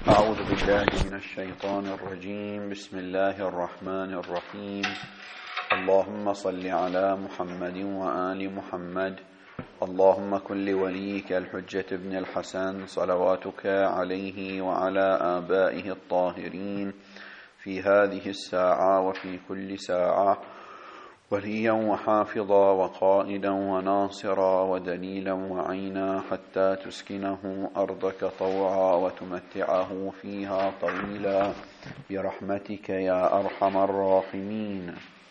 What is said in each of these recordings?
أعوذ بالله من الشيطان الرجيم. بسم الله الرحمن الرحيم. اللهم صل على محمد وآل محمد. اللهم كن لوليك الحجة ابن الحسن صلواتك عليه وعلى آبائه الطاهرين في هذه الساعة وفي كل ساعة وليا وحافظا وقائدا وناصرا ودليلا وعينا حتى تسكنه أرضك طوعا وتمتعه فيها طويلا برحمتك يا أرحم الراحمين.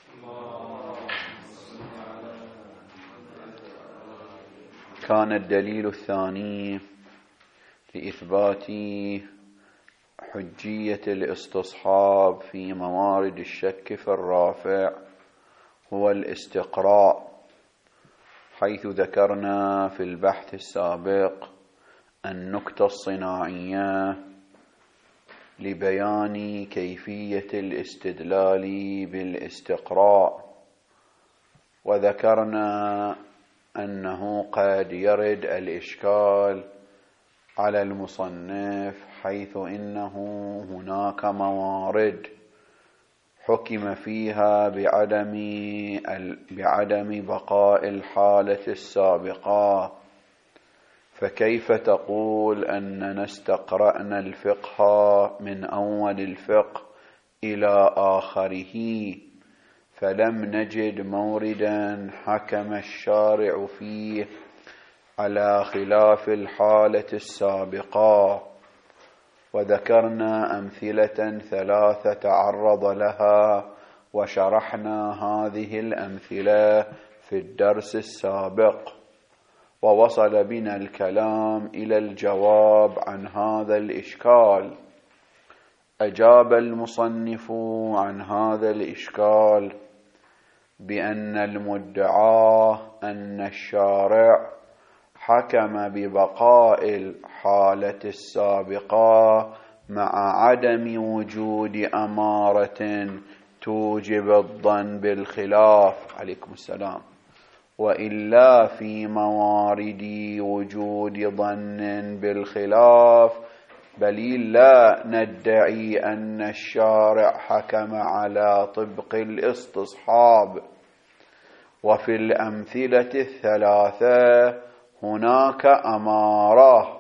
كان الدليل الثاني لإثبات حجية الاستصحاب في موارد الشك في الرافع هو الاستقراء، حيث ذكرنا في البحث السابق النكتة الصناعية لبيان كيفية الاستدلال بالاستقراء، وذكرنا أنه قد يرد الإشكال على المصنف حيث إنه هناك موارد حكم فيها بعدم بقاء الحالة السابقة، فكيف تقول أننا استقرأنا الفقه من أول الفقه إلى آخره فلم نجد موردا حكم الشارع فيه على خلاف الحالة السابقة؟ وذكرنا أمثلة ثلاثة تعرض لها وشرحنا هذه الأمثلة في الدرس السابق، ووصل بنا الكلام إلى الجواب عن هذا الإشكال. أجاب المصنف عن هذا الإشكال بأن المدعى أن الشارع حكم ببقاء الحالة السابقة مع عدم وجود أمارة توجب الظن بالخلاف عليكم السلام، وإلا في موارد وجود ظن بالخلاف بل لا ندعي أن الشارع حكم على طبق الاستصحاب. وفي الأمثلة الثلاثة هناك أمارة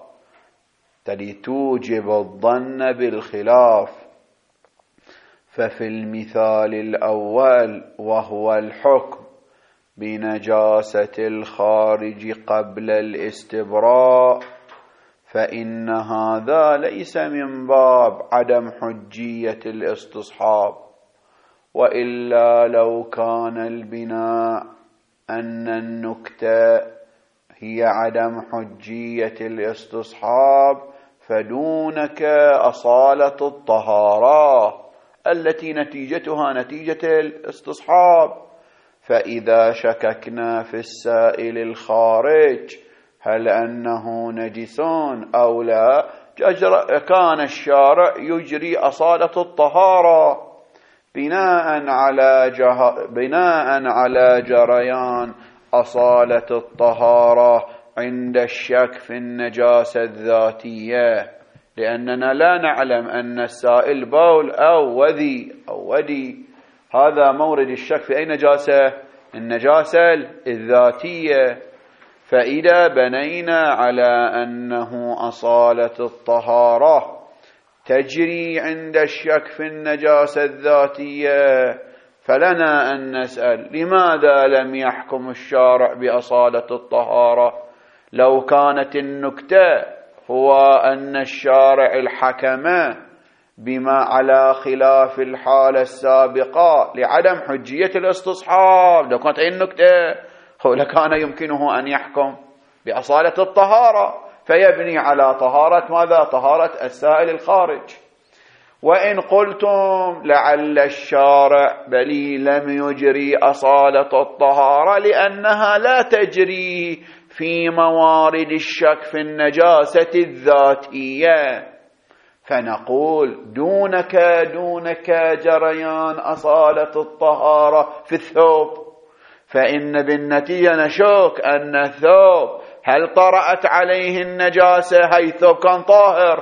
توجب الظن بالخلاف، ففي المثال الأول وهو الحكم بنجاسة الخارج قبل الاستبراء فإن هذا ليس من باب عدم حجية الاستصحاب، وإلا لو كان البناء أن النكتة هي عدم حجية الاستصحاب فدونك أصالة الطهارة التي نتيجتها نتيجة الاستصحاب. فإذا شككنا في السائل الخارج هل أنه نجس أو لا كان الشارع يجري أصالة الطهارة بناء على جريان أصالة الطهارة عند الشك في النجاسة الذاتية، لأننا لا نعلم أن السائل بول أو ودي هذا مورد الشك في أي نجاسة؟ النجاسة الذاتية. فإذا بنينا على أنه أصالة الطهارة تجري عند الشك في النجاسة الذاتية فلنا أن نسأل لماذا لم يحكم الشارع بأصالة الطهارة؟ لو كانت النكتة هو أن الشارع الحكم بما على خلاف الحالة السابقة لعدم حجية الاستصحاب، لو كانت أي النكتة هو لكان يمكنه أن يحكم بأصالة الطهارة فيبني على طهارة ماذا؟ طهارة السائل الخارج. وإن قلتم لعل الشارع بل لم يجري أصالة الطهارة لأنها لا تجري في موارد الشك في النجاسة الذاتية، فنقول دونك جريان أصالة الطهارة في الثوب، فإن بالنتيجة نشك أن الثوب هل طرأت عليه النجاسة؟ هاي الثوب كان طاهر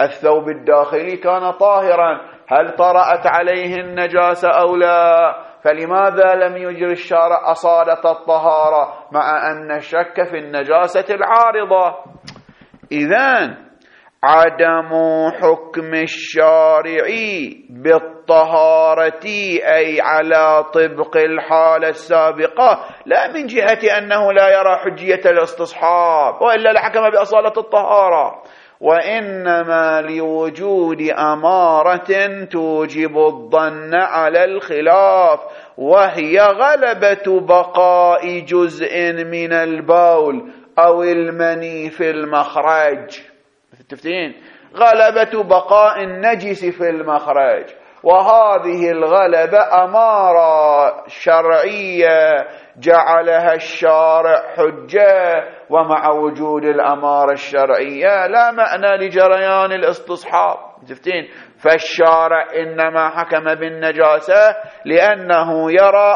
الثوب الداخلي كان طاهرا، هل طرأت عليه النجاسة أو لا؟ فلماذا لم يجري الشارع أصالة الطهارة مع أن الشك في النجاسة العارضة؟ إذن عدم حكم الشارع بالطهارة أي على طبق الحالة السابقة لا من جهة أنه لا يرى حجية الاستصحاب وإلا لحكم بأصالة الطهارة، وإنما لوجود أمارة توجب الظن على الخلاف، وهي غلبة بقاء جزء من البول أو المني في المخرج. تفتين غلبة بقاء النجس في المخرج، وهذه الغلبة أمارة شرعية جعلها الشارع حجة، ومع وجود الأمارة الشرعية لا معنى لجريان الاستصحاب. تفتين فالشارع إنما حكم بالنجاسة لأنه يرى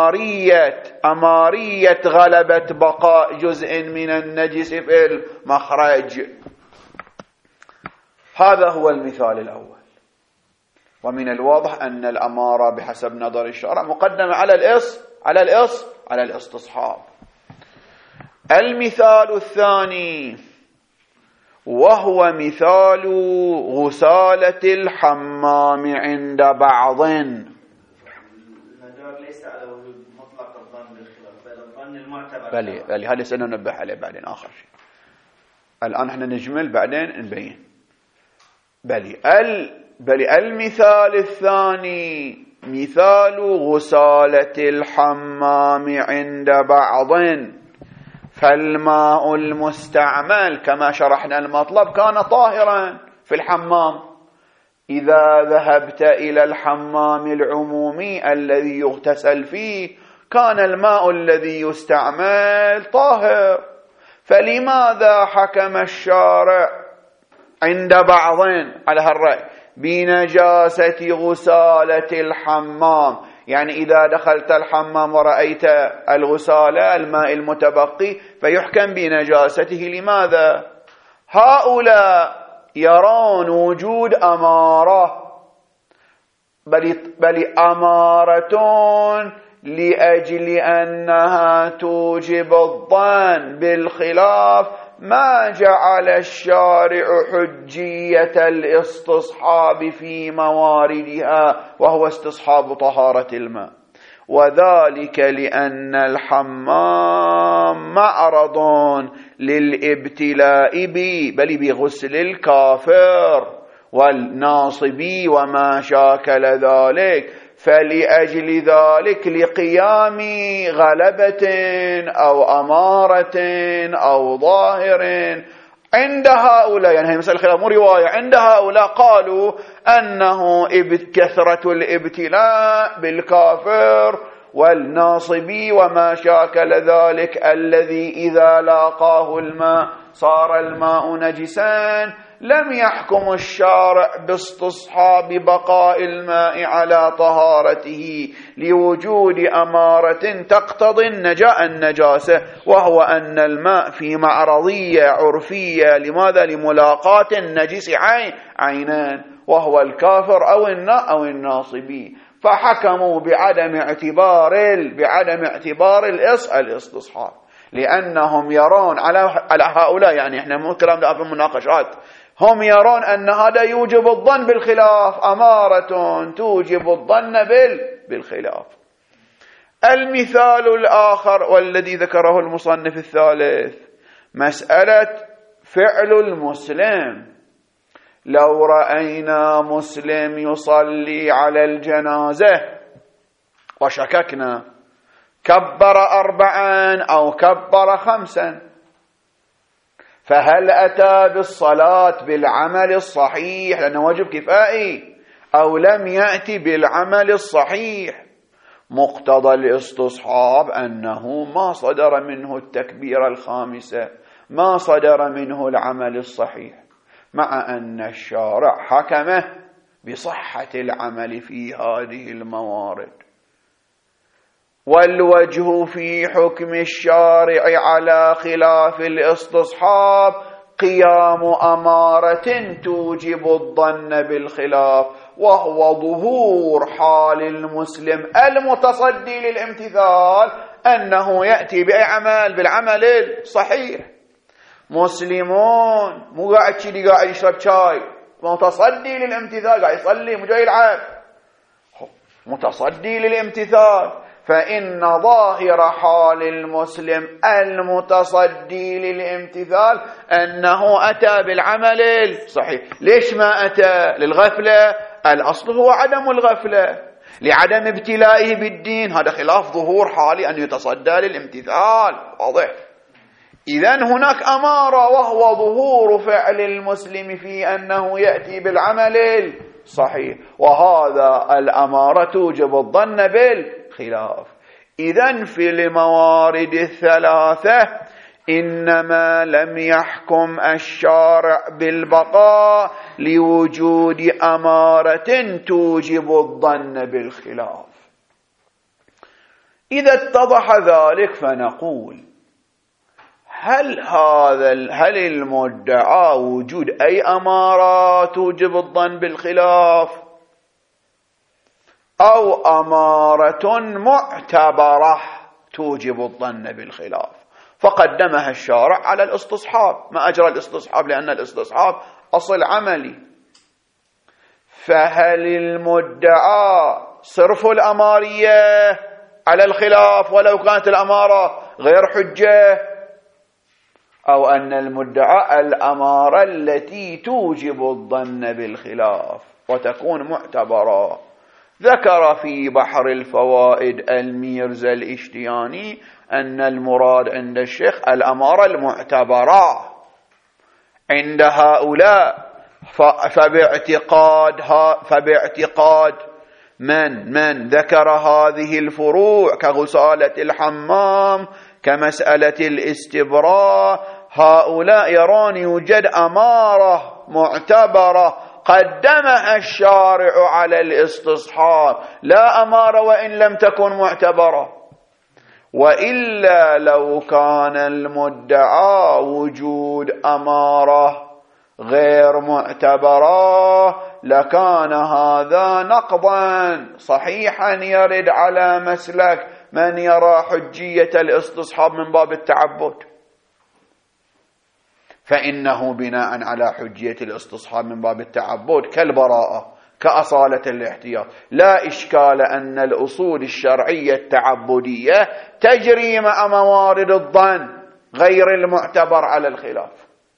أمارية غلبة بقاء جزء من النجس في المخرج. هذا هو المثال الأول. ومن الواضح أن الأمارة بحسب نظر الشارع مقدمة على الاستصحاب. المثال الثاني وهو مثال غسالة الحمام عند بعض. المدار ليس على وجود مطلق الظن بالخلاف بل الظن المعتبر. بلي هذا سننبه عليه بعدين آخر شيء. الآن احنا نجمل بعدين نبين. بلي المثال الثاني مثال غسالة الحمام عند بعض، فالماء المستعمل كما شرحنا المطلب كان طاهرا في الحمام. إذا ذهبت إلى الحمام العمومي الذي يغتسل فيه كان الماء الذي يستعمل طاهر، فلماذا حكم الشارع عند بعض على هالرأي بنجاسة غسالة الحمام؟ يعني إذا دخلت الحمام ورأيت الغسالة الماء المتبقي فيحكم بنجاسته. لماذا؟ هؤلاء يرون وجود أمارة، بل أمارة لأجل أنها توجب الظن بالخلاف ما جعل الشارع حجية الاستصحاب في مواردها، وهو استصحاب طهارة الماء، وذلك لأن الحمام معرض للابتلاء بل بغسل الكافر والناصبي وما شاكل ذلك، فلأجل ذلك لقيام غلبة أو أمارة أو ظاهر عند هؤلاء، يعني هي مسألة خلاف مو رواية، عند هؤلاء قالوا أنه كثرة الابتلاء بالكافر والناصبي وما شاكل ذلك الذي إذا لاقاه الماء صار الماء نجسا، لم يحكم الشارع باستصحاب بقاء الماء على طهارته لوجود أمارة تقتضي النجاسة، وهو أن الماء في معرضية عرفية. لماذا؟ لملاقاة النجس عينان، وهو الكافر أو الناصبي، فحكموا بعدم اعتبار الاستصحاب، لأنهم يرون على هؤلاء، يعني احنا مو كلام ده في المناقشات، هم يرون أن هذا يوجب الظن بالخلاف، أمارة توجب الظن بالخلاف. المثال الآخر والذي ذكره المصنف الثالث مسألة فعل المسلم. لو رأينا مسلم يصلي على الجنازة وشككنا كبر 4 أو كبر 5، فهل أتى بالصلاة بالعمل الصحيح لأنه واجب كفائي أو لم يأتي بالعمل الصحيح؟ مقتضى الاستصحاب أنه ما صدر منه التكبير 5، ما صدر منه العمل الصحيح، مع أن الشارع حكمه بصحة العمل في هذه الموارد. والوجه في حكم الشارع على خلاف الاستصحاب قيام أمارة توجب الظن بالخلاف، وهو ظهور حال المسلم المتصدي للامتثال أنه يأتي بأي عمل؟ بالعمل الصحيح. مسلمون مو قاعد كذي قاعد يشرب شاي، متصدي للامتثال، قاعد يصلي مو جاي يلعب، متصدي للامتثال. فإن ظاهر حال المسلم المتصدي للامتثال أنه أتى بالعمل الصحيح. ليش ما أتى؟ للغفلة. الأصل هو عدم الغفلة، لعدم ابتلائه بالدين، هذا خلاف ظهور حالي أن يتصدى للامتثال. واضح؟ إذن هناك أمارة، وهو ظهور فعل المسلم في أنه يأتي بالعمل الصحيح، وهذا الأمارة توجب الظن بالخلاف. إذن في الموارد الثلاثة إنما لم يحكم الشارع بالبقاء لوجود أمارة توجب الظن بالخلاف. إذا اتضح ذلك فنقول هل المدعى وجود أي أمارة توجب الظن بالخلاف، أو أمارة معتبرة توجب الظن بالخلاف؟ فقدمها الشارع على الاستصحاب، ما أجرى الاستصحاب لأن الاستصحاب أصل عملي. فهل المدعى صرف الأمارية على الخلاف ولو كانت الأمارة غير حجة، أو أن المدعى الأمارة التي توجب الظن بالخلاف وتكون معتبرة؟ ذكر في بحر الفوائد الميرزا الاشتياني أن المراد عند الشيخ الأمارة المعتبرة عند هؤلاء، فباعتقاد من ذكر هذه الفروع كغسالة الحمام كمسألة الاستبراء، هؤلاء يرون يوجد أمارة معتبرة قدمها الشارع على الاستصحاب، لا أمارة وإن لم تكن معتبرة. وإلا لو كان المدعى وجود أمارة غير معتبرة لكان هذا نقضا صحيحا يرد على مسلك من يرى حجية الاستصحاب من باب التعبد، فإنه بناء على حجية الاستصحاب من باب التعبد كالبراءة كأصالة الاحتياط. لا إشكال أن الأصول الشرعية التعبدية تجري مع موارد الظن غير المعتبر على الخلاف،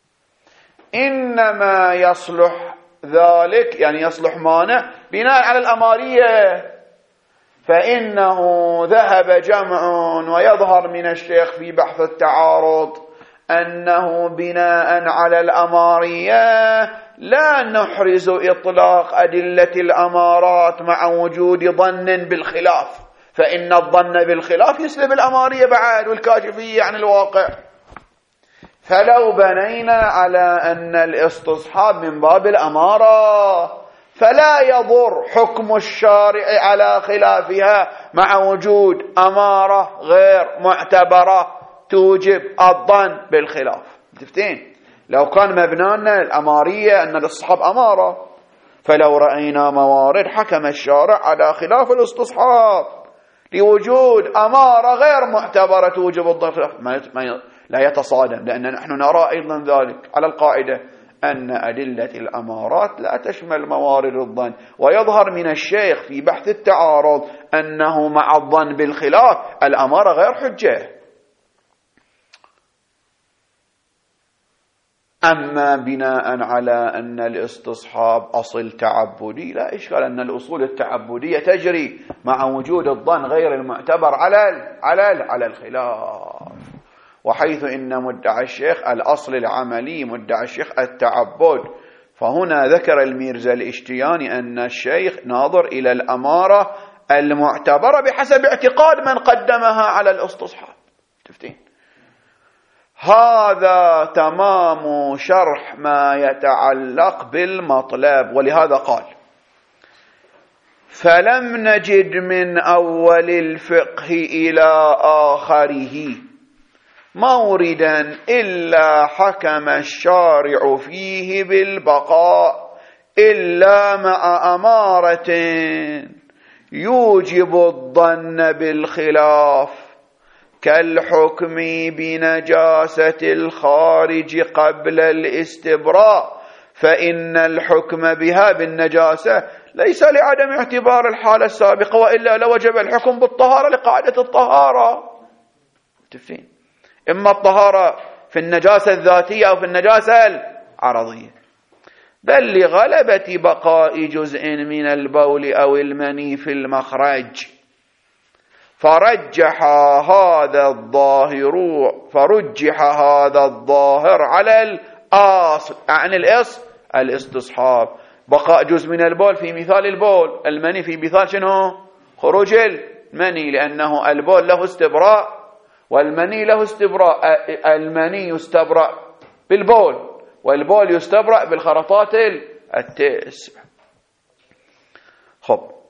إنما يصلح ذلك يعني يصلح مانع بناء على الأمارية. فإنه ذهب جمع ويظهر من الشيخ في بحث التعارض أنه بناء على الأمارية لا نحرز إطلاق أدلة الأمارات مع وجود ظن بالخلاف، فإن الظن بالخلاف يسلب الأمارية بعد والكاشفية عن الواقع. فلو بنينا على أن الاستصحاب من باب الأمارة فلا يضر حكم الشارع على خلافها مع وجود أمارة غير معتبرة توجب الظن بالخلاف. تفتين لو كان مبنانا الأمارية أن الاستصحاب أمارة، فلو رأينا موارد حكم الشارع على خلاف الاستصحاب لوجود أمارة غير معتبرة توجب الظن بالخلاف لا يتصادم، لأن نحن نرى أيضا ذلك على القاعدة أن أدلة الأمارات لا تشمل موارد الظن. ويظهر من الشيخ في بحث التعارض أنه مع الظن بالخلاف الأمارة غير حجة. أما بناء على أن الاستصحاب أصل تعبدي لا إشكال أن الأصول التعبدية تجري مع وجود الظن غير المعتبر على الخلاف. وحيث إن مدعى الشيخ الأصل العملي مدعى الشيخ التعبد، فهنا ذكر الميرزا الاشتياني أن الشيخ ناظر إلى الأمارة المعتبرة بحسب اعتقاد من قدمها على الاستصحاب. تفتين هذا تمام شرح ما يتعلق بالمطلب. ولهذا قال فلم نجد من أول الفقه إلى آخره موردا إلا حكم الشارع فيه بالبقاء إلا مع أمارة يوجب الظن بالخلاف كالحكم بنجاسة الخارج قبل الاستبراء، فإن الحكم بها بالنجاسة ليس لعدم اعتبار الحالة السابقة، وإلا لوجب الحكم بالطهارة لقاعدة الطهارة. تفين إما الطهارة في النجاسة الذاتية أو في النجاسة العرضية، بل لغلبة بقاء جزء من البول أو المني في المخرج، فرجح هذا الظاهر على الأصل عن الاستصحاب. بقاء جزء من البول في مثال البول، المني في مثال شنو؟ خروج المني، لأنه البول له استبراء والمني له استبراء. المني يستبرأ بالبول والبول يستبرأ بالخرطات التسع. خب،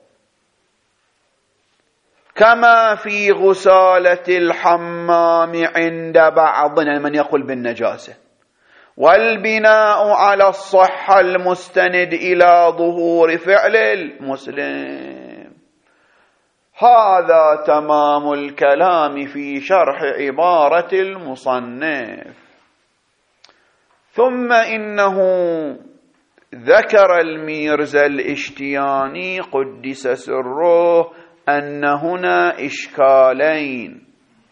كما في غسالة الحمام عند بعضنا من يقول بالنجاسة، والبناء على الصحة المستند إلى ظهور فعل المسلم. هذا تمام الكلام في شرح عبارة المصنف. ثم إنه ذكر الميرزا الاشتياني قدس سره أن هنا إشكالين.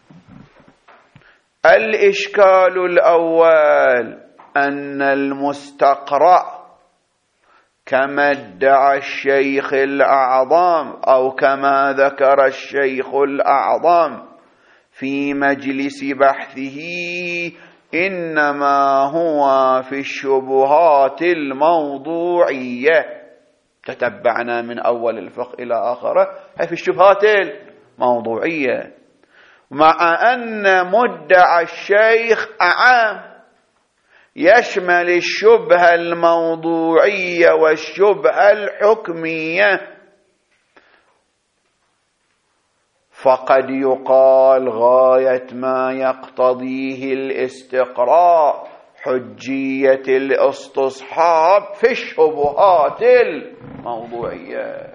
الإشكال الأول أن المستقرأ كما ادعى الشيخ الأعظم أو كما ذكر الشيخ الأعظم في مجلس بحثه إنما هو في الشبهات الموضوعية. تتبعنا من أول الفقه إلى آخره، هي في الشبهات الموضوعية، مع أن مدعى الشيخ أعام يشمل الشبهة الموضوعية والشبهة الحكمية. فقد يقال غاية ما يقتضيه الاستقراء حجية الاستصحاب في الشبهات الموضوعية.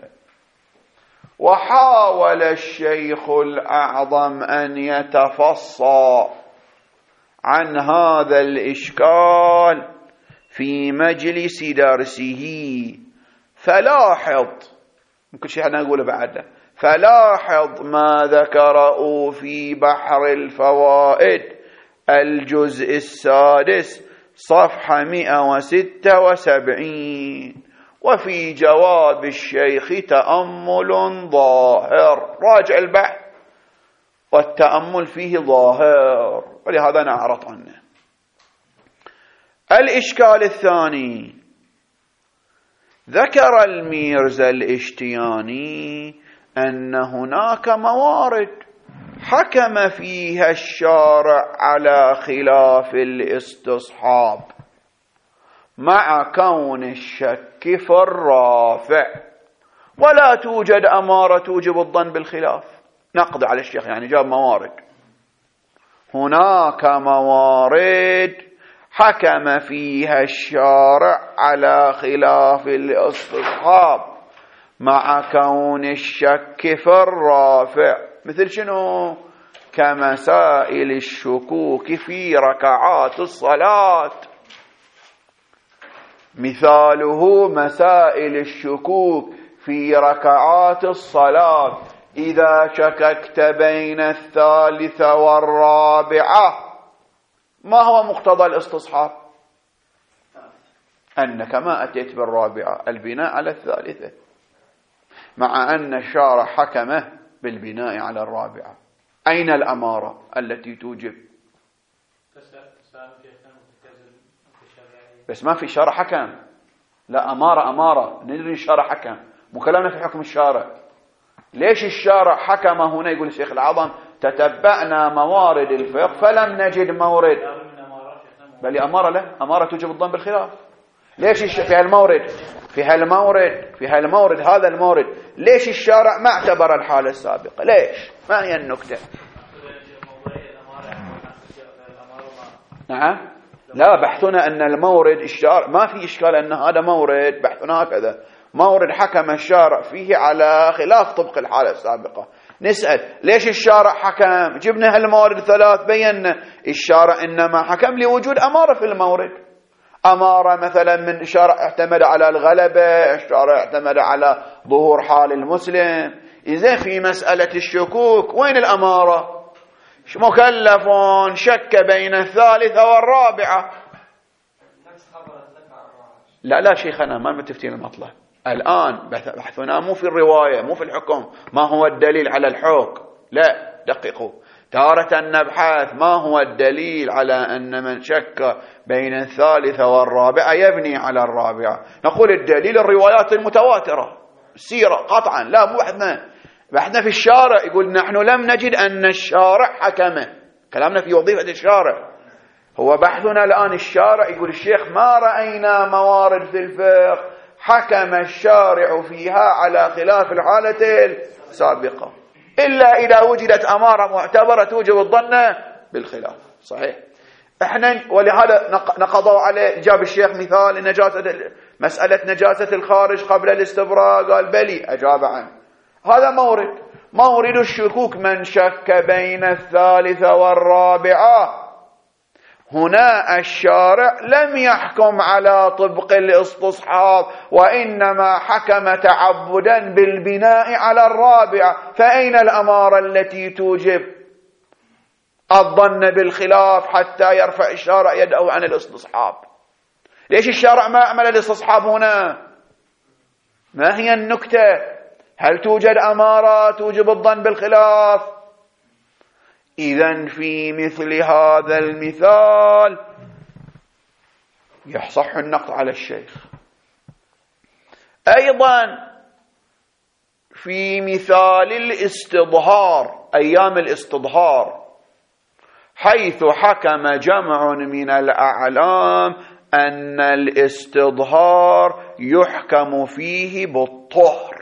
وحاول الشيخ الأعظم أن يتفصى عن هذا الإشكال في مجلس درسه، فلاحظ ممكن شيء أنا أقوله بعده، فلاحظ ما ذكره في بحر الفوائد الجزء السادس صفحة 176، وفي جواب الشيخ تأمل ظاهر. راجع البحث والتأمل فيه ظاهر، ولهذا أنا أعرض عنه. الإشكال الثاني، ذكر الميرزا الاشتياني أن هناك موارد حكم فيها الشارع على خلاف الاستصحاب مع كون الشك في الرافع، ولا توجد أمارة توجب الظن بالخلاف. نقض على الشيخ، يعني جاب موارد. هناك موارد حكم فيها الشارع على خلاف الاستصحاب مع كون الشك في الرافع، مثل شنو؟ كمسائل الشكوك في ركعات الصلاة. مثاله مسائل الشكوك في ركعات الصلاة: إذا شككت بين الثالثة والرابعة، ما هو مقتضى الاستصحاب؟ أنك ما أتيت بالرابعة، البناء على الثالثة، مع أن الشارع حكمه بالبناء على الرابعة. أين الأمارة التي توجب؟ بس ما في شارع حكم، لا أمارة ندري الشارع حكم، مو كلامنا في حكم الشارع. ليش الشارع حكم هنا؟ يقول الشيخ العظم: تتبعنا موارد الفقه فلم نجد مورد. بل أمارة له، أمارة توجب الظن بالخلاف. ليش في هالمورد هذا المورد ليش الشارع ما اعتبر الحالة السابقة؟ ليش؟ ما هي النكتة؟ نعم، لا، بحثنا أن المورد الشارع ما في إشكال أن هذا مورد، بحثنا هكذا مورد حكم الشارع فيه على خلاف طبق الحالة السابقة. نسأل ليش الشارع حكم؟ جبنا هالموارد ثلاث، بينا الشارع إنما حكم لوجود أمارة في المورد، أمارة مثلا من الشارع اعتمد على الغلبة، الشارع اعتمد على ظهور حال المسلم. إذا في مسألة الشكوك وين الأمارة؟ مكلف شك بين الثالثة والرابعة. لا شيخنا، ما متفتين المطلب الآن، بحثنا مو في الرواية، مو في الحكم، ما هو الدليل على الحكم، لا دققوا. تارة نبحث ما هو الدليل على أن من شك بين الثالثة والرابعة يبني على الرابعة. نقول الدليل الروايات المتواترة، السيرة قطعا، لا مو بحثنا في الشارع. يقول نحن لم نجد أن الشارع حكمه، كلامنا في وظيفة الشارع. هو بحثنا الآن الشارع، يقول الشيخ ما رأينا موارد في الفقه حكم الشارع فيها على خلاف الحالة السابقة، إلا إذا وجدت أمارة معتبرة توجب الظن بالخلاف. صحيح. احنا ولهذا نقضوا عليه. جاب الشيخ مثال مسألة نجاسة الخارج قبل الاستبراء، قال بلي، أجاب عنه. هذا مورد الشكوك من شك بين الثالثة والرابعة. هنا الشارع لم يحكم على طبق الاستصحاب، وإنما حكم تعبدا بالبناء على الرابعة. فأين الأمارة التي توجب الظن بالخلاف حتى يرفع الشارع يده عن الاستصحاب؟ ليش الشارع ما عمل الاستصحاب هنا؟ ما هي النكتة؟ هل توجد أمارة توجب الظن بالخلاف؟ إذن في مثل هذا المثال يصح النقد على الشيخ. أيضا في مثال الاستظهار، أيام الاستظهار، حيث حكم جمع من الأعلام أن الاستظهار يحكم فيه بالطهر.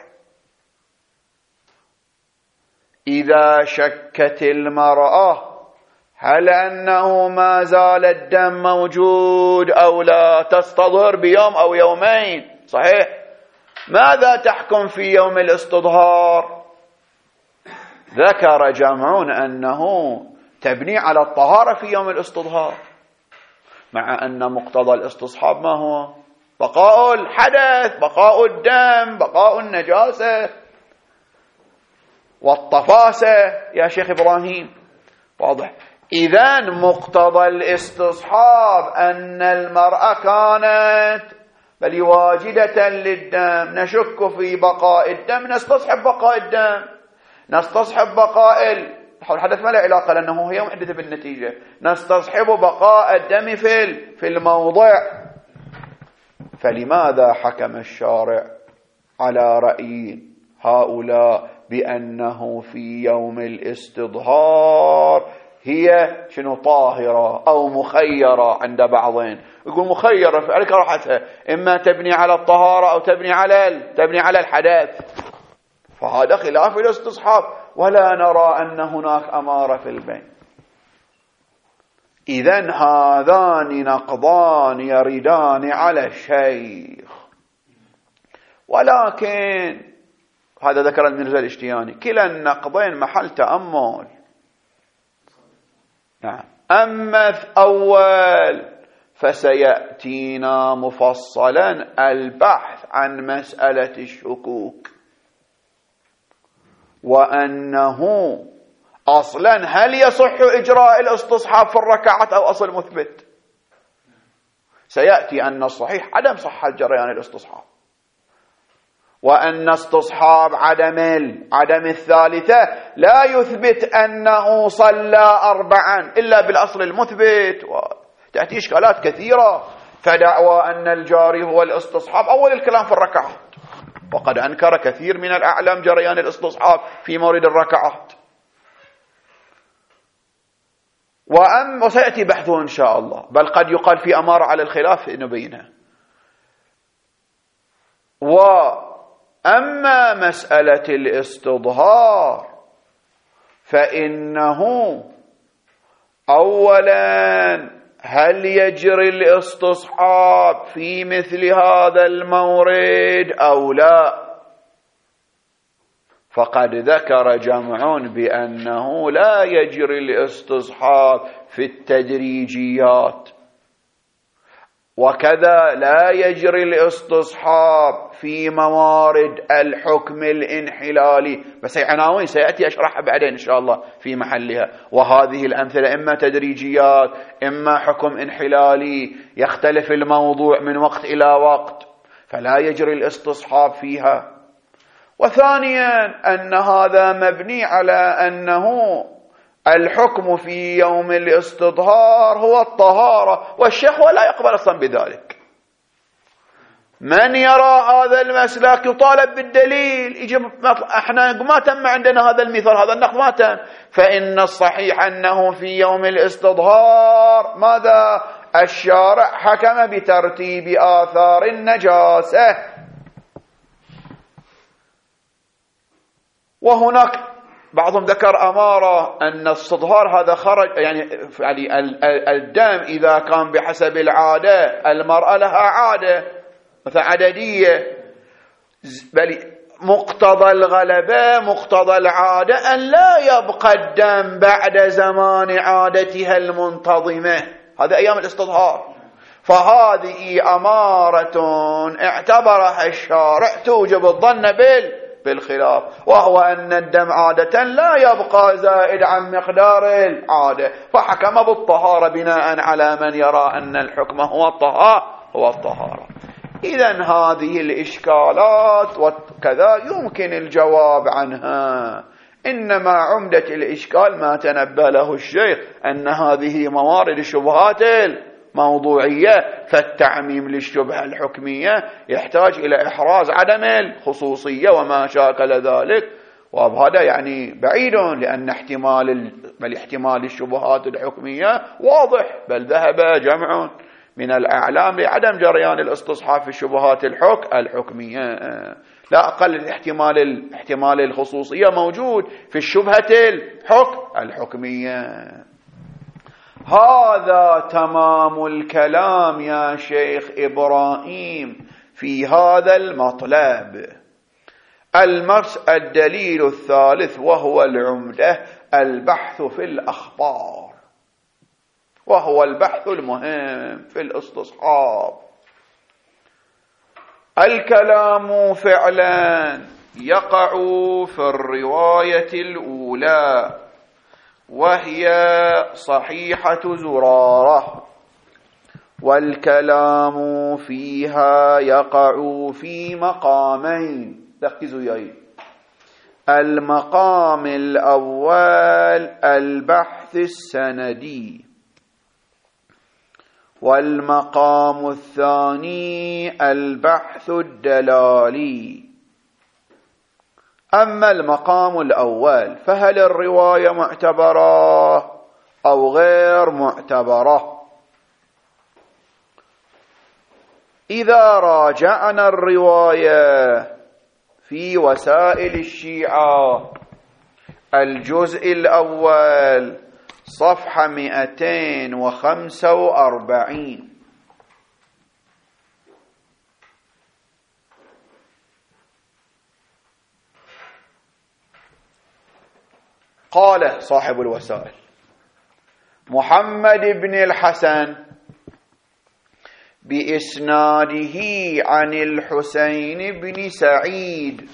إذا شكت المرأة هل أنه ما زال الدم موجود أو لا، تستظهر بيوم أو يومين، صحيح، ماذا تحكم في يوم الاستظهار؟ ذكر جمعون أنه تبني على الطهارة في يوم الاستظهار، مع أن مقتضى الاستصحاب ما هو؟ بقاء الحدث، بقاء الدم، بقاء النجاسة والطفاسة يا شيخ إبراهيم، واضح. إذن مقتضى الاستصحاب أن المرأة كانت بل واجدة للدم، نشك في بقاء الدم، نستصحب بقاء الدم، نستصحب بقاء الحدث ما له علاقة لأنه هي محدث بالنتيجة، نستصحب بقاء الدم في الموضع. فلماذا حكم الشارع على رأي هؤلاء بأنه في يوم الاستظهار هي شنو طاهرة أو مخيرة؟ عند بعضهم يقول مخيرة في كراحتها، إما تبني على الطهارة أو تبني على الحدث، فهذا خلاف الاستصحاب، ولا نرى أن هناك أمارة في البين. إذن هذان نقضان يردان على الشيخ، ولكن هذا ذكر المرزا الاشتياني كلا النقضين محل تأمل. نعم. أما أول فسيأتينا مفصلا البحث عن مسألة الشكوك، وأنه أصلا هل يصح إجراء الاستصحاب في الركعات أو أصل مثبت؟ سيأتي أن الصحيح عدم صحة جريان الاستصحاب، وأن استصحاب عدم الثالثة لا يثبت أنه صلى 4 إلا بالأصل المثبت، وتأتي إشكالات كثيرة. فدعوى أن الجاري هو الاستصحاب أول الكلام في الركعات، وقد أنكر كثير من الأعلام جريان الاستصحاب في مورد الركعات، وسيأتي بحثه إن شاء الله، بل قد يقال في أمارة على الخلاف نبينها. وأما مسألة الاستظهار فإنه أولا هل يجري الاستصحاب في مثل هذا المورد أو لا؟ فقد ذكر جمع بأنه لا يجري الاستصحاب في التدريجيات، وكذا لا يجري الاستصحاب في موارد الحكم الانحلالي، بس هي عناوين سيأتي أشرحها بعدين إن شاء الله في محلها. وهذه الأمثلة إما تدريجيات إما حكم انحلالي، يختلف الموضوع من وقت إلى وقت، فلا يجري الاستصحاب فيها. وثانيا أن هذا مبني على أنه الحكم في يوم الاستظهار هو الطهارة، والشيخ ولا يقبل أصلا بذلك. من يرى هذا المسلك يطالب بالدليل، يجب احنا ما تم عندنا هذا المثال، هذا النقد ما تم. فإن الصحيح أنه في يوم الاستظهار ماذا؟ الشارع حكم بترتيب آثار النجاسة. وهناك بعضهم ذكر أمارة أن الاستظهار هذا خرج، يعني الدم إذا كان بحسب العادة، المرأة لها عادة مثلا عددية، بل مقتضى الغلبة مقتضى العادة أن لا يبقى الدم بعد زمان عادتها المنتظمة، هذا أيام الاستظهار. فهذه أمارة اعتبرها الشارع توجب الظن بالخلاف، وهو أن الدم عادة لا يبقى زائد عن مقدار العادة، فحكم بالطهارة بناء على من يرى أن الحكم هو الطهارة. إذن هذه الإشكالات وكذا يمكن الجواب عنها، إنما عمدة الإشكال ما تنبه له الشيخ أن هذه موارد الشبهات موضوعية، فالتعميم للشبهة الحكمية يحتاج إلى إحراز عدم الخصوصية وما شاكل ذلك، وهذا يعني بعيد، لأن احتمال الشبهات الحكمية واضح، بل ذهب جمع من الأعلام لعدم جريان الاستصحاب في الشبهات الحكمية. لا أقل احتمال الخصوصية موجود في الشبهة الحكمية. هذا تمام الكلام يا شيخ إبراهيم في هذا المطلب. الدليل الثالث وهو العمدة، البحث في الأخبار، وهو البحث المهم في الاستصحاب. الكلام فعلا يقع في الرواية الأولى وهي صحيحة زرارة، والكلام فيها يقع في مقامين، ركزوا ياي. المقام الأول البحث السندي، والمقام الثاني البحث الدلالي. أما المقام الأول فهل الرواية معتبرة أو غير معتبرة؟ إذا راجعنا الرواية في وسائل الشيعة الجزء الأول صفحة 245، قال صاحب الوسائل: محمد بن الحسن بإسناده عن الحسين بن سعيد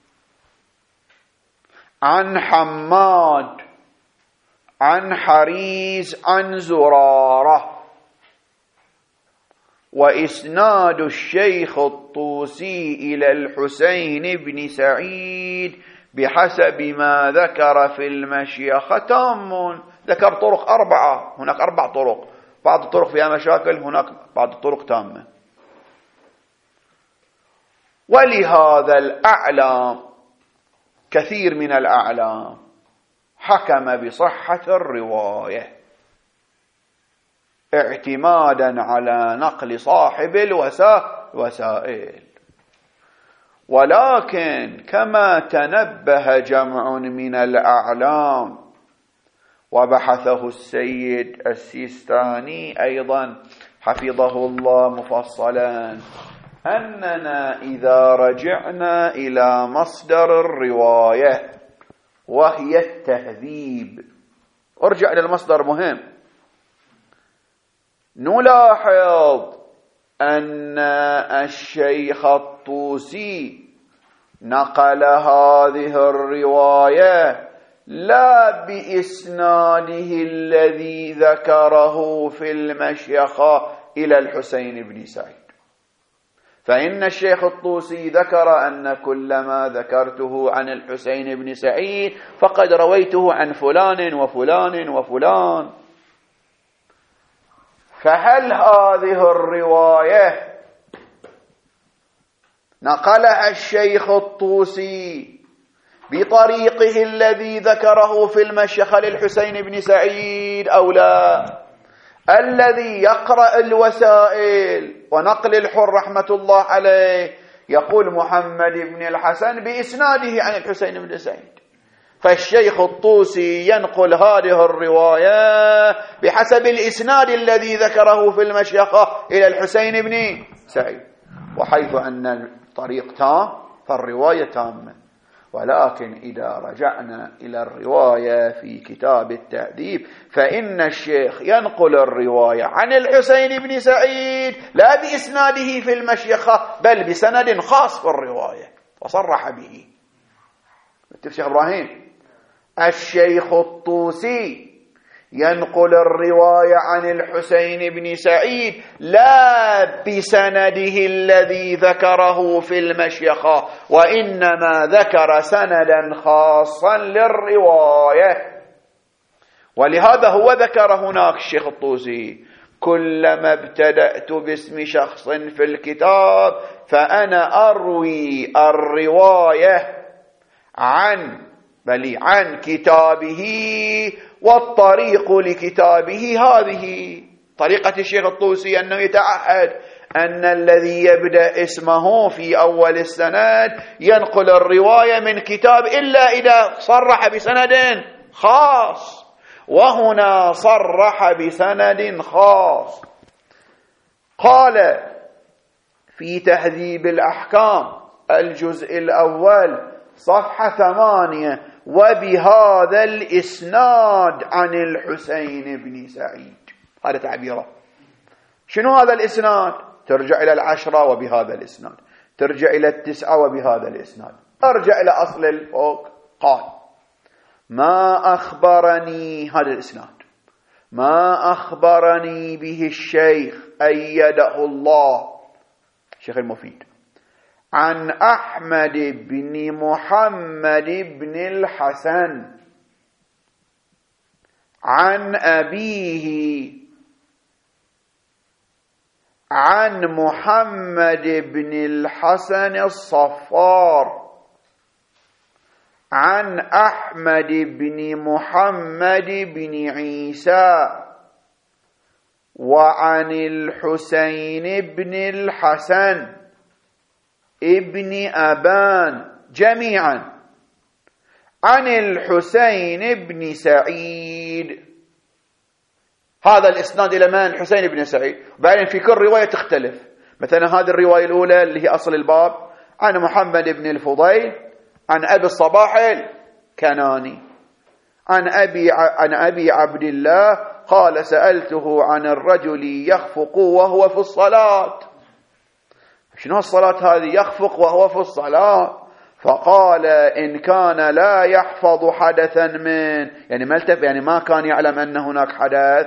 عن حماد عن حريز عن زرارة، وإسناد الشيخ الطوسي إلى الحسين بن سعيد بحسب ما ذكر في المشيخة تام. ذكر طرق 4، هناك 4 طرق، بعض الطرق فيها مشاكل، هناك بعض الطرق تامة. ولهذا الأعلام، كثير من الأعلام حكم بصحة الرواية اعتمادا على نقل صاحب الوسائل. ولكن كما تنبه جمع من الأعلام وبحثه السيد السيستاني أيضا حفظه الله مفصلا، أننا إذا رجعنا إلى مصدر الرواية وهي التهذيب، ارجع إلى المصدر مهم، نلاحظ أن الشيخ الطوسي نقل هذه الرواية لا بإسناده الذي ذكره في المشيخة إلى الحسين بن سعيد، فإن الشيخ الطوسي ذكر أن كل ما ذكرته عن الحسين بن سعيد فقد رويته عن فلان وفلان وفلان. فهل هذه الرواية نقلها الشيخ الطوسي بطريقه الذي ذكره في المشيخة للحسين بن سعيد أو لا؟ الذي يقرأ الوسائل ونقل الحر رحمة الله عليه يقول محمد بن الحسن بإسناده عن الحسين بن سعيد، فالشيخ الطوسي ينقل هذه الرواية بحسب الإسناد الذي ذكره في المشيخة إلى الحسين بن سعيد، وحيث أن الطريق تام فالرواية تامة. ولكن إذا رجعنا إلى الرواية في كتاب التأديب فإن الشيخ ينقل الرواية عن الحسين بن سعيد لا بإسناده في المشيخة بل بسند خاص في الرواية وصرح به. الشيخ إبراهيم الشيخ الطوسي ينقل الرواية عن الحسين بن سعيد لا بسنده الذي ذكره في المشيخة، وإنما ذكر سندا خاصا للرواية. ولهذا هو ذكر هناك الشيخ الطوسي كلما ابتدأت باسم شخص في الكتاب فأنا أروي الرواية عن كتابه، والطريق لكتابه هذه طريقة الشيخ الطوسي، أنه يتعهد أن الذي يبدأ اسمه في أول السند ينقل الرواية من كتاب إلا إذا صرح بسند خاص، وهنا صرح بسند خاص. قال في تهذيب الأحكام الجزء الأول صفحة 8: وبهذا الإسناد عن الحسين بن سعيد. هذا تعبيره. شنو هذا الإسناد؟ ترجع إلى 10 وبهذا الإسناد، ترجع إلى 9 وبهذا الإسناد، ارجع إلى أصل الفوق. قال ما أخبرني، هذا الإسناد، ما أخبرني به الشيخ أيده الله الشيخ المفيد عن أحمد بن محمد بن الحسن عن أبيه عن محمد بن الحسن الصفار عن أحمد بن محمد بن عيسى وعن الحسين بن الحسن ابن أبان جميعا عن الحسين بن سعيد. هذا الإسناد إلى من؟ الحسين بن سعيد. بعدين في كل رواية تختلف، مثلا هذه الرواية الأولى اللي هي أصل الباب عن محمد بن الفضيل عن أبي الصباح الكناني عن أبي عبد الله قال سألته عن الرجل يخفق وهو في الصلاة. شنو الصلاة هذه يخفق وهو في الصلاة؟ فقال إن كان لا يحفظ حدثا من، يعني ما كان يعلم أن هناك حدث،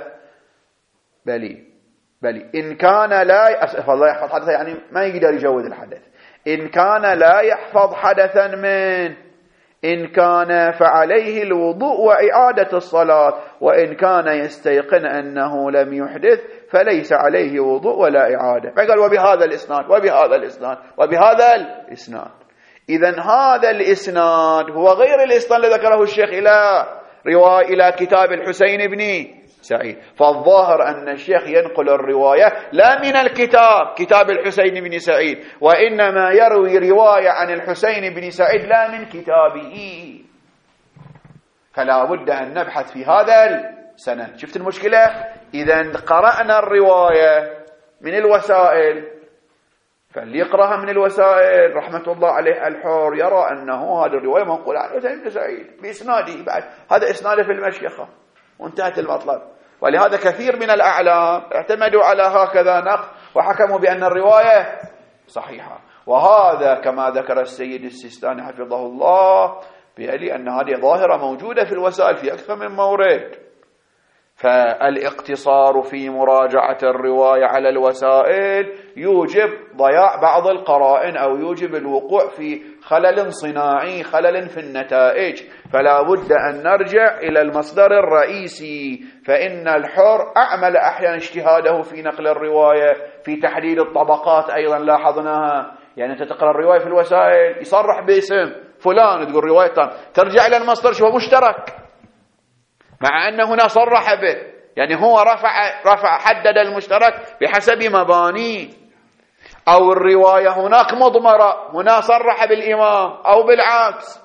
بلي إن كان لا يحفظ حدثا يعني ما يقدر يجوز الحدث. إن كان لا يحفظ حدثا من، إن كان فعليه الوضوء وإعادة الصلاة، وإن كان يستيقن أنه لم يحدث فليس عليه وضوء ولا إعادة. فقال وبهذا الإسناد وبهذا الإسناد وبهذا الإسناد. إذن هذا الإسناد هو غير الإسناد الذي ذكره الشيخ إلى كتاب الحسين بن سعيد. فالظاهر أن الشيخ ينقل الرواية لا من الكتاب كتاب الحسين بن سعيد، وإنما يروي رواية عن الحسين بن سعيد لا من كتابه. فلا بد أن نبحث في هذا السند. شفت المشكلة؟ إذا قرأنا الرواية من الوسائل، فاللي يقرأها من الوسائل رحمة الله عليه الحر يرى أنه هذه الرواية منقولة عن حسين بن سعيد بإسناده، بعد هذا إسناده في المشيخة وانتهت المطلب. ولهذا كثير من الأعلام اعتمدوا على هكذا نقل وحكموا بأن الرواية صحيحة. وهذا كما ذكر السيد السيستاني حفظه الله بيالي أن هذه ظاهرة موجودة في الوسائل في أكثر من مورد. فالاقتصار في مراجعة الرواية على الوسائل يوجب ضياع بعض القرائن أو يوجب الوقوع في خلل صناعي، خلل في النتائج. فلا بد أن نرجع إلى المصدر الرئيسي. فإن الحر أعمل أحيانا اجتهاده في نقل الرواية، في تحديد الطبقات أيضا لاحظناها. يعني أنت تقرأ الرواية في الوسائل يصرح باسم فلان، تقول رواية ترجع إلى المصدر شو مشترك، مع أنه هنا صرح به، يعني هو رفع حدد المشترك بحسب مبانيه. أو الرواية هناك مضمرة، هنا صرح بالإمام أو بالعكس.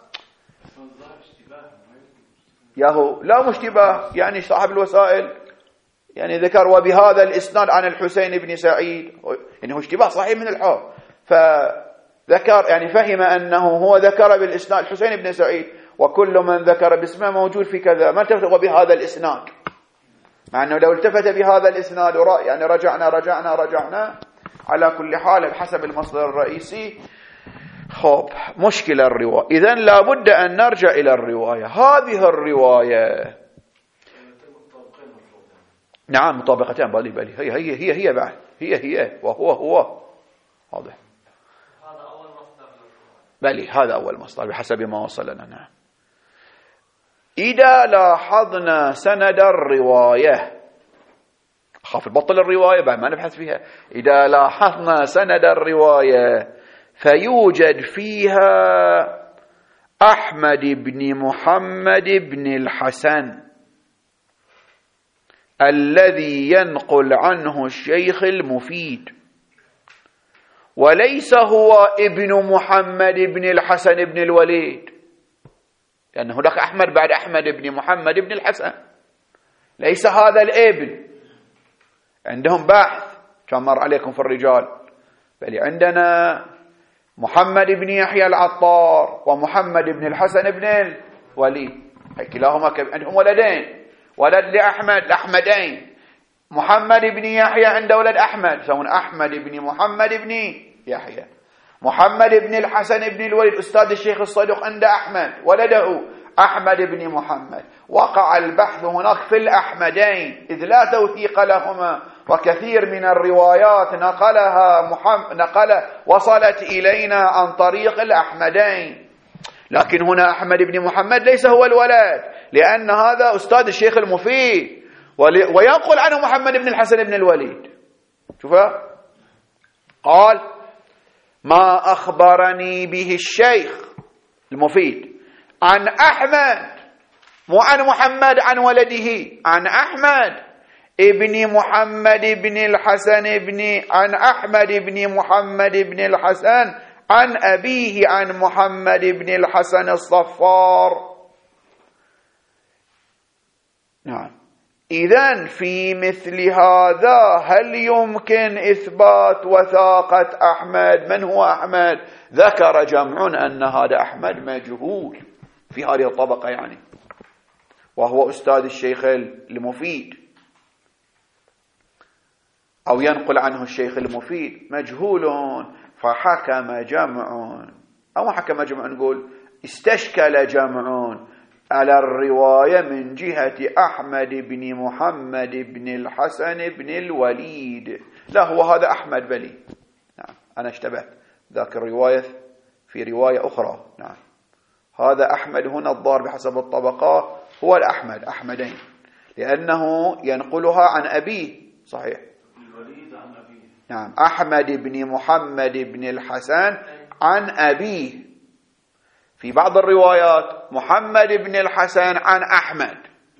ياهو لا مشتبه، يعني صاحب الوسائل يعني ذكر وبهذا الإسناد عن الحسين بن سعيد، يعني هو اشتباه صحيح من الحر، فذكر يعني فهم أنه هو ذكر بالإسناد الحسين بن سعيد، وكل من ذكر باسمه موجود في كذا، ما التفت بهذا الإسناد، مع أنه لو التفت بهذا الإسناد يعني رجعنا على كل حال بحسب المصدر الرئيسي. خب مشكلة الرواية، إذن لابد أن نرجع إلى الرواية. هذه الرواية نعم مطابقتان، بالي هي بعد هي وهو واضح. هذا أول مصدر، بلي هذا أول مصدر بحسب ما وصلنا. نعم. إذا لاحظنا سند الرواية، خاف البطل الرواية بعد ما نبحث فيها. إذا لاحظنا سند الرواية فيوجد فيها أحمد بن محمد بن الحسن الذي ينقل عنه الشيخ المفيد، وليس هو ابن محمد بن الحسن بن الوليد، لأن هناك أحمد بعد أحمد بن محمد بن الحسن، ليس هذا الابن. عندهم بحث كان مر عليكم في الرجال، بل عندنا محمد بن يحيى العطار ومحمد بن الحسن بن الوليد، كلاهما عندهم ولدين، ولد لأحمد الأحمدين. محمد بن يحيى عنده ولد أحمد، يسمون أحمد بن محمد بن يحيى. محمد بن الحسن بن الوليد أستاذ الشيخ الصدوق عنده أحمد، ولده أحمد بن محمد. وقع البحث هناك في الأحمدين إذ لا توثيق لهما، وكثير من الروايات وصلت إلينا عن طريق الأحمدين، لكن هنا أحمد بن محمد ليس هو الولد، لأن هذا أستاذ الشيخ المفيد، وينقل عنه محمد بن الحسن بن الوليد. شوفوا قال ما أخبرني به الشيخ المفيد عن أحمد، مو عن محمد عن ولده، عن أحمد ابن محمد بن الحسن عن أحمد بن محمد بن الحسن عن أبيه عن محمد بن الحسن الصفار. نعم. إذن في مثل هذا هل يمكن إثبات وثاقة أحمد؟ من هو أحمد؟ ذكر جمع أن هذا أحمد مجهول في هذه الطبقة يعني، وهو أستاذ الشيخ المفيد، أو ينقل عنه الشيخ المفيد مجهول. فحكم جمع، أو حكم جمع نقول استشكل جمع على الرواية من جهة أحمد بن محمد بن الحسن بن الوليد. لا هو هذا أحمد بلي. نعم أنا اشتبهت، ذاك الرواية في رواية أخرى. نعم هذا أحمد هنا الظاهر بحسب الطبقات هو الأحمد أحمدين، لأنه ينقلها عن أبيه. صحيح الوليد عن أبيه. نعم أحمد بن محمد بن الحسن عن أبيه. في بعض الروايات محمد بن الحسن عن أحمد،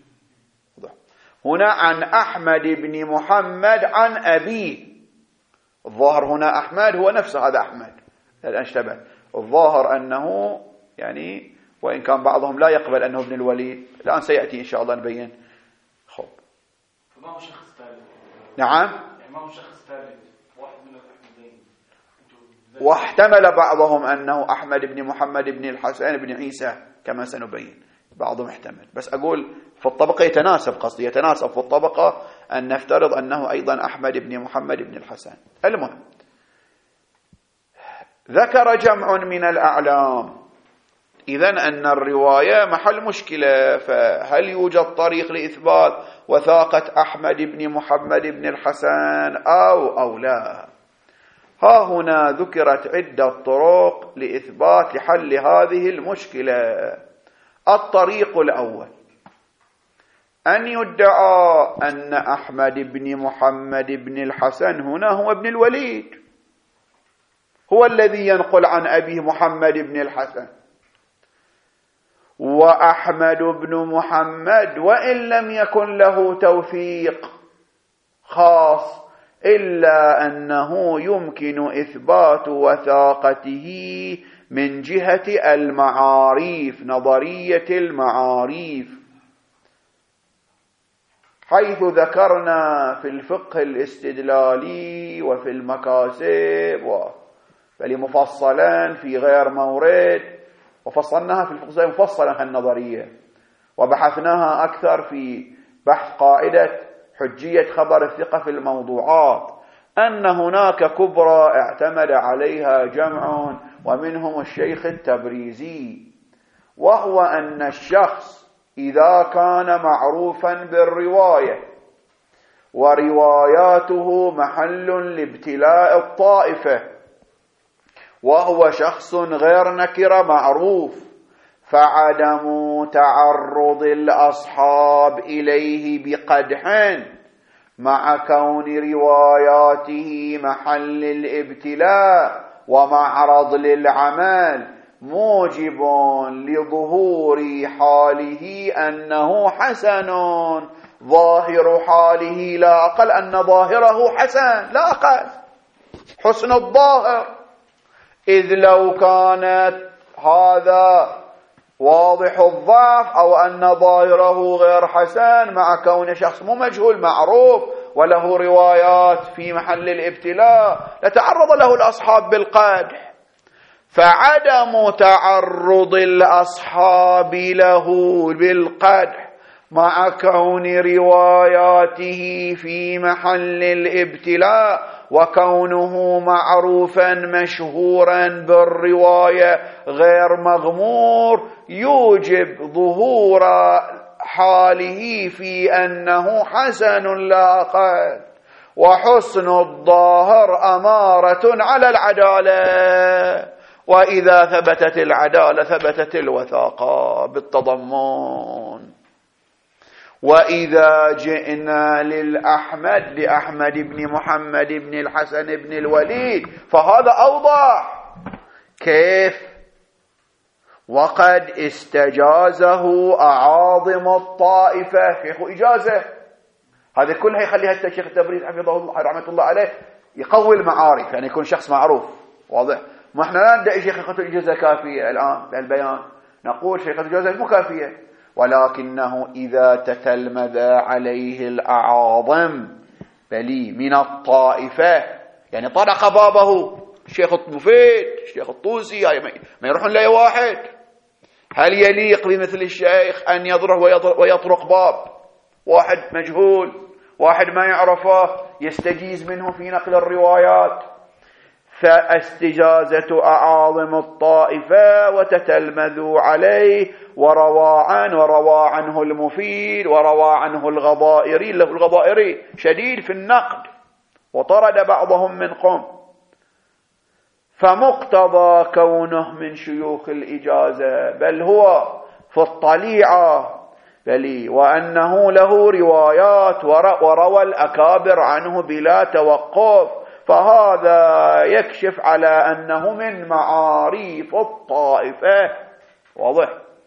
هنا عن أحمد بن محمد عن أبيه. الظاهر هنا أحمد هو نفسه هذا أحمد، الآن اشتبه. الظاهر أنه يعني وإن كان بعضهم لا يقبل أنه ابن الوليد. الآن سيأتي إن شاء الله نبين. خب ما هو شخص ثالث. نعم ما هو شخص ثالث واحد من الأحمدين. واحتمل بعضهم أنه أحمد بن محمد بن الحسن بن عيسى كما سنبين. بعضهم احتمل، بس أقول في الطبقة يتناسب، قصدي يتناسب في الطبقة أن نفترض أنه أيضا أحمد بن محمد بن الحسن. المهم ذكر جمع من الأعلام إذن أن الرواية محل مشكلة، فهل يوجد طريق لإثبات وثاقة أحمد بن محمد بن الحسن أو لا؟ ها هنا ذكرت عدة طرق لإثبات حل هذه المشكلة. الطريق الأول أن يدعى أن أحمد بن محمد بن الحسن هنا هو ابن الوليد، هو الذي ينقل عن أبيه محمد بن الحسن، وأحمد بن محمد وإن لم يكن له توثيق خاص إلا أنه يمكن إثبات وثاقته من جهة المعاريف، نظرية المعاريف، حيث ذكرنا في الفقه الاستدلالي وفي المكاسب فلمفصلا في غير مورد، وفصلناها في الفقه مفصلا النظرية، وبحثناها أكثر في بحث قاعدة حجية خبر الثقة في الموضوعات، أن هناك كبرى اعتمد عليها جمع ومنهم الشيخ التبريزي، وهو أن الشخص إذا كان معروفا بالرواية ورواياته محل لابتلاء الطائفة، وهو شخص غير نكر معروف، فعدم تعرض الأصحاب إليه بقدح مع كون رواياته محل الابتلاء ومعرض للعمل موجب لظهور حاله أنه حسن، ظاهر حاله لا أقل أن ظاهره حسن، لا أقل حسن الظاهر، إذ لو كانت هذا واضح الضعف أو أن ظاهره غير حسن مع كون شخص مو مجهول معروف وله روايات في محل الابتلاء لتعرض له الأصحاب بالقدح، فعدم تعرض الأصحاب له بالقدح مع كون رواياته في محل الابتلاء وكونه معروفا مشهورا بالرواية غير مغمور يوجب ظهور حاله في أنه حسن لا أقل، وحسن الظاهر أمارة على العدالة، وإذا ثبتت العدالة ثبتت الوثاقة بالتضمن. وإذا جئنا لأحمد بن محمد بن الحسن بن الوليد فهذا أوضح. كيف؟ وقد استجازه أعاظم الطائفة، شيخ إجازة، هذا كلها يخليها الشيخ التبريز حفظه الله رحمة الله عليه يقوي المعارف، يعني يكون شخص معروف واضح. ما احنا لا ندعي شيخة الإجازة كافية الآن للبيان، نقول شيخة الإجازة مو كافية، ولكنه إذا تتلمذ عليه الأعاظم بلي من الطائفة، يعني طرق بابه الشيخ المفيد الشيخ الطوسي، ما يروحون لأي واحد، هل يليق بمثل الشيخ أن يضرب ويطرق باب واحد مجهول، واحد ما يعرفه، يستجيز منه في نقل الروايات؟ فاستجازة أعاظم الطائفة وتتلمذوا عليه، وروى عنه المفيد وروى عنه الغضائري، الغضائري شديد في النقد وطرد بعضهم من قوم، فمقتضى كونه من شيوخ الإجازة بل هو في الطليعة بل وأنه له روايات وروى الأكابر عنه بلا توقف، فهذا يكشف على أنه من معاريف الطائفة واضح.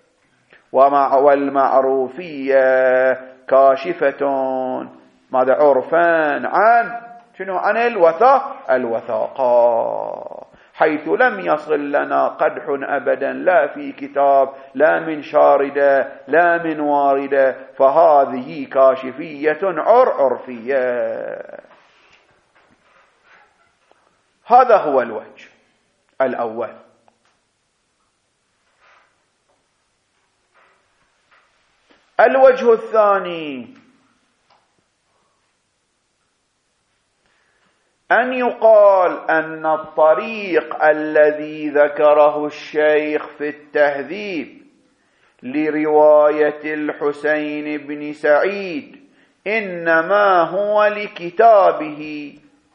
والمعروفية كاشفة ماذا عرفان عن شنو؟ عن الوثاقة. حيث لم يصل لنا قدح أبدا لا في كتاب لا من شاردة لا من واردة، فهذه كاشفية عرفية. هذا هو الوجه الأول. الوجه الثاني أن يقال أن الطريق الذي ذكره الشيخ في التهذيب لرواية الحسين بن سعيد إنما هو لكتابه،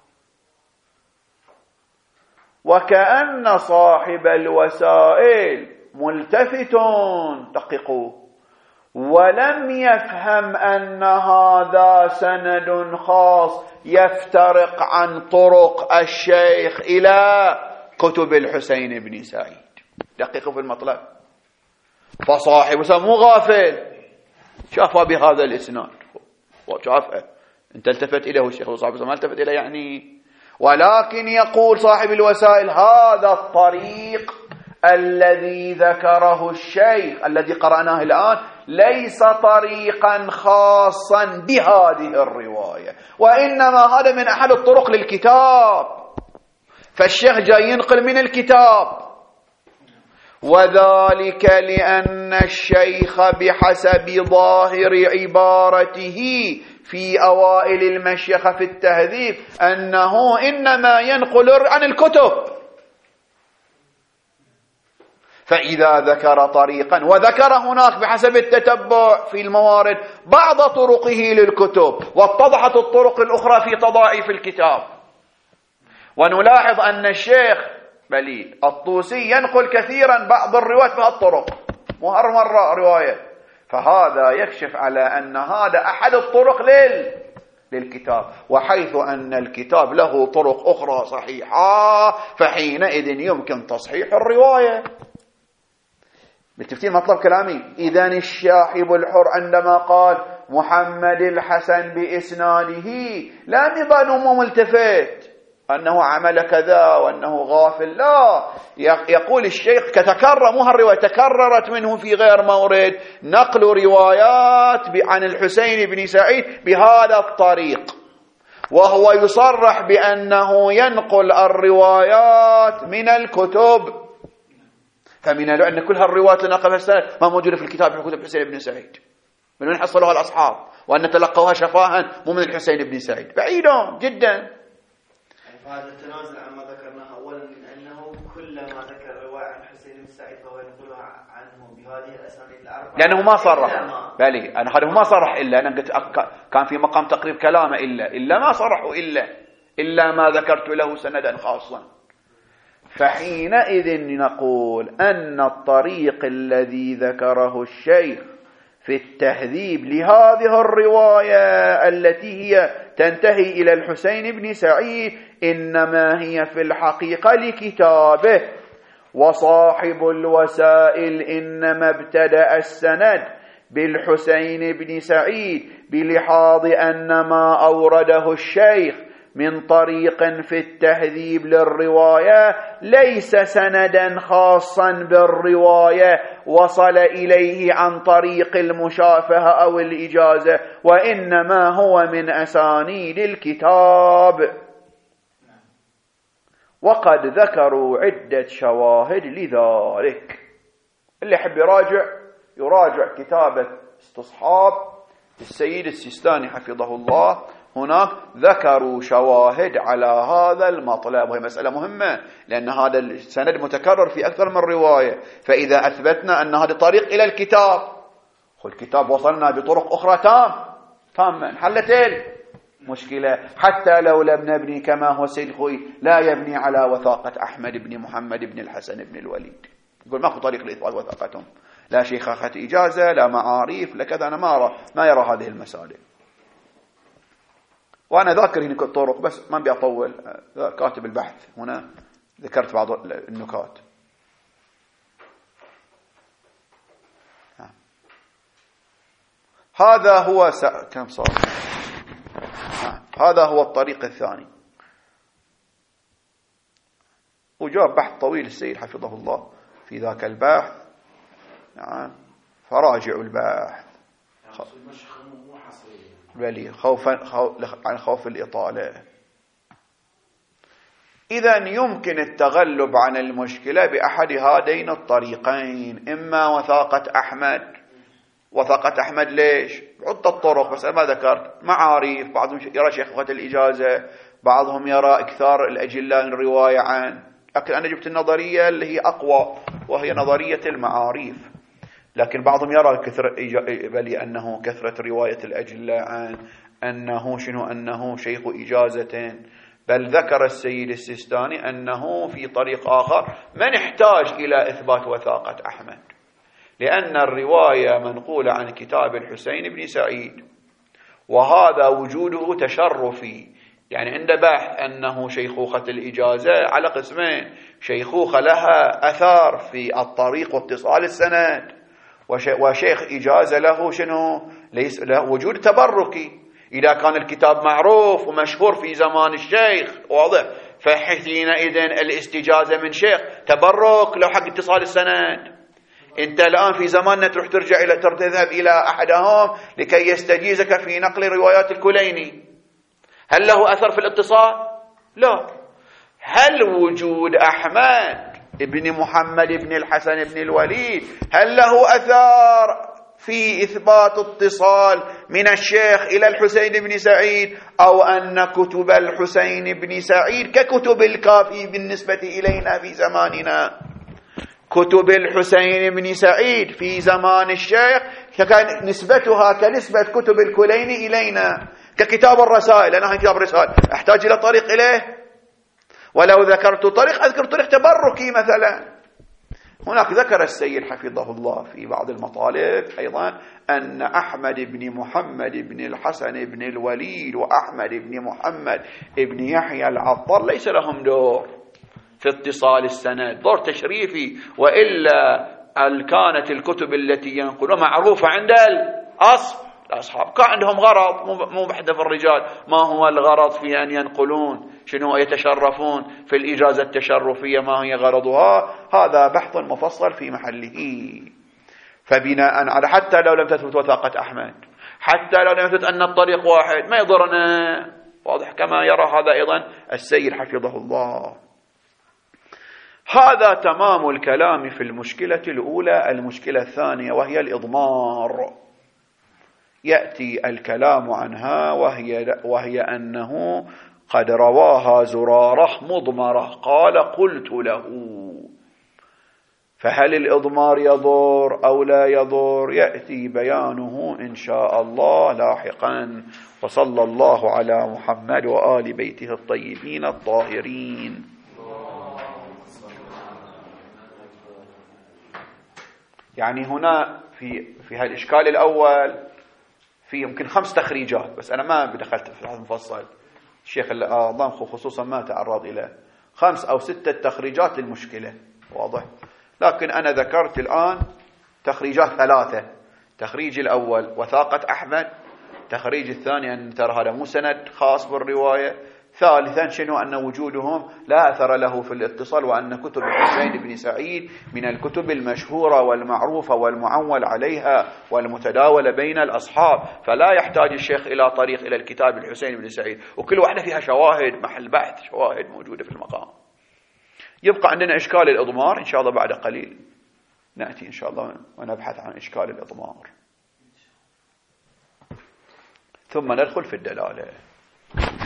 وكأن صاحب الوسائل ملتفت، دققوا، ولم يفهم أن هذا سند خاص يفترق عن طرق الشيخ إلى كتب الحسين بن سعيد. دققوا في المطلب. فصاحب مو غافل، شافها بهذا الإسناد وشافها، انت التفت إليه الشيخ وصاحب ما التفت إليه يعني، ولكن يقول صاحب الوسائل هذا الطريق الذي ذكره الشيخ الذي قرأناه الآن ليس طريقا خاصا بهذه الرواية، وإنما هذا من أحد الطرق للكتاب، فالشيخ جاي ينقل من الكتاب، وذلك لأن الشيخ بحسب ظاهر عبارته في أوائل المشيخة في التهذيب أنه إنما ينقل عن الكتب، فإذا ذكر طريقا وذكر هناك بحسب التتبع في الموارد بعض طرقه للكتب، واتضحت الطرق الأخرى في تضاعيف الكتاب، ونلاحظ أن الشيخ بلي الطوسي ينقل كثيرا بعض الروايات في الطرق، مرة رواية، فهذا يكشف على أن هذا أحد الطرق للكتاب، وحيث أن الكتاب له طرق أخرى صحيحة فحينئذ يمكن تصحيح الرواية. بالتفتيل مطلب كلامي. إذن الشاحب الحر عندما قال محمد الحسن بإسناده لا نظن ملتفت أنه عمل كذا وأنه غافل، لا، يقول الشيخ كتكرر، مو هالرواية تكررت منه في غير مورد نقل روايات عن الحسين بن سعيد بهذا الطريق، وهو يصرح بأنه ينقل الروايات من الكتب، فمن أن كل هالروايات نقلها السند ما موجودة في الكتاب في كتب الحسين بن سعيد، من وين حصلوها الأصحاب؟ وأن تلقوها شفاها مو من الحسين بن سعيد، بعيد جدا. هذا التنازل عما ذكرناه أولا من أنه كلما ذكر رواية عن حسين بن سعيد فهو ينقلها عنه بهذه الأسانيد الأربعة، لأنه ما صرح. بلي أنا هذا ما صرح إلا أنا قلت كان في مقام تقريب كلامه إلا ما صرحوا إلا ما ذكرت له سندا خاصا. فحينئذ نقول أن الطريق الذي ذكره الشيخ في التهذيب لهذه الرواية التي هي تنتهي إلى الحسين بن سعيد إنما هي في الحقيقة لكتابه، وصاحب الوسائل إنما ابتدأ السند بالحسين بن سعيد بلحاظ أن ما أورده الشيخ من طريق في التهذيب للرواية ليس سندا خاصا بالرواية وصل إليه عن طريق المشافهة أو الإجازة، وإنما هو من أسانيد الكتاب. وقد ذكروا عدة شواهد لذلك. اللي يحب يراجع كتابة استصحاب السيد السيستاني حفظه الله، هناك ذكروا شواهد على هذا المطلب، وهي مسألة مهمة لأن هذا السند متكرر في أكثر من رواية، فإذا أثبتنا أن هذا طريق إلى الكتاب، الكتاب وصلنا بطرق أخرى تامة انحلت مشكلة، حتى لو لم نبني كما هو السيد الخوي لا يبني على وثاقة أحمد بن محمد بن الحسن بن الوليد، يقول ماكو طريق لإثبات وثاقتهم، لا شيخاخة إجازة لا معاريف لا كذا، أنا ما يرى هذه المسائل، وأنا ذاكر هنا الطرق بس ما بيطول، كاتب البحث هنا ذكرت بعض النكات. هذا هو كم صار؟ هذا هو الطريق الثاني. وجاب بحث طويل السيد حفظه الله في ذاك البحث. نعم، فراجعوا البحث بلي عن خوف الإطالة. إذن يمكن التغلب عن المشكلة بأحد هذين الطريقين، إما وثاقة أحمد. وثاقة أحمد ليش؟ عدة طرق، بس أنا ما ذكرت معاريف. بعضهم يرى شيخوخة الإجازة، بعضهم يرى إكثار الأجلاء الرواية عن، لكن أنا جبت النظرية اللي هي أقوى وهي نظرية المعاريف. لكن بعضهم يرى بل أنه كثرة رواية الأجلاء عن، أنه شنو، أنه شيخ إجازة. بل ذكر السيد السيستاني أنه في طريق آخر ما نحتاج إلى إثبات وثاقة أحمد، لأن الرواية منقولة عن كتاب الحسين بن سعيد، وهذا وجوده تشرفي. يعني عند بحث أنه شيخوخة الإجازة على قسمين: شيخوخة لها أثار في الطريق واتصال السند، وشيخ إجازة له شنو، ليس له وجود تبركي. إذا كان الكتاب معروف ومشهور في زمان الشيخ واضح، فحينئذ الاستجازة من شيخ تبرك لو حق اتصال السند. انت الآن في زماننا تروح تذهب إلى أحدهم لكي يستجيزك في نقل روايات الكليني، هل له أثر في الاتصال؟ لا. هل وجود أحمد ابن محمد بن الحسن بن الوليد هل له أثر في إثبات اتصال من الشيخ إلى الحسين بن سعيد، أو أن كتب الحسين بن سعيد ككتب الكافي بالنسبة إلينا في زماننا؟ كتب الحسين بن سعيد في زمان الشيخ كان نسبتها كنسبة كتب الكليني إلينا، ككتاب الرسائل. أنا كتاب الرسائل أحتاج إلى طريق إليه، ولو ذكرت طريق أذكر طريق تبركي مثلا. هناك ذكر السيد حفظه الله في بعض المطالب أيضا أن أحمد بن محمد بن الحسن بن الوليد وأحمد بن محمد بن يحيى العطار ليس لهم دور في اتصال السند، دور تشريفي، وإلا كانت الكتب التي ينقلون معروفة عند الأصحاب، كان عندهم غرض مو بحدث الرجال. ما هو الغرض في أن ينقلون؟ شنو يتشرفون في الإجازة التشرفية؟ ما هي غرضها؟ هذا بحث مفصل في محله. فبناء على حتى لو لم تثبت وثاقة أحمد، حتى لو لم يثبت أن الطريق واحد، ما يضرنا، واضح كما يرى هذا أيضا السيد حفظه الله. هذا تمام الكلام في المشكلة الأولى. المشكلة الثانية وهي الإضمار، يأتي الكلام عنها، وهي أنه قد رواها زرارة مضمرة قال قلت له. فهل الإضمار يضر أو لا يضر؟ يأتي بيانه إن شاء الله لاحقا. وصلى الله على محمد وآل بيته الطيبين الطاهرين. يعني هنا في هالإشكال الأول في يمكن 5 تخريجات، بس أنا ما دخلت في هذا المفصل. الشيخ الضامخ خصوصا ما تعرض إلى 5 أو 6 تخريجات للمشكلة، واضح. لكن أنا ذكرت الآن تخريجات 3. تخريج الأول وثاقة أحمد، تخريج الثاني أن ترى هذا مو سند خاص بالرواية، ثالثا شنو أن وجودهم لا أثر له في الاتصال، وأن كتب الحسين بن سعيد من الكتب المشهورة والمعروفة والمعول عليها والمتداولة بين الأصحاب، فلا يحتاج الشيخ إلى طريق إلى الكتاب الحسين بن سعيد، وكل واحدة فيها شواهد محل بحث، شواهد موجودة في المقام. يبقى عندنا إشكال الإضمار، إن شاء الله بعد قليل نأتي إن شاء الله ونبحث عن إشكال الإضمار، ثم ندخل في الدلالة.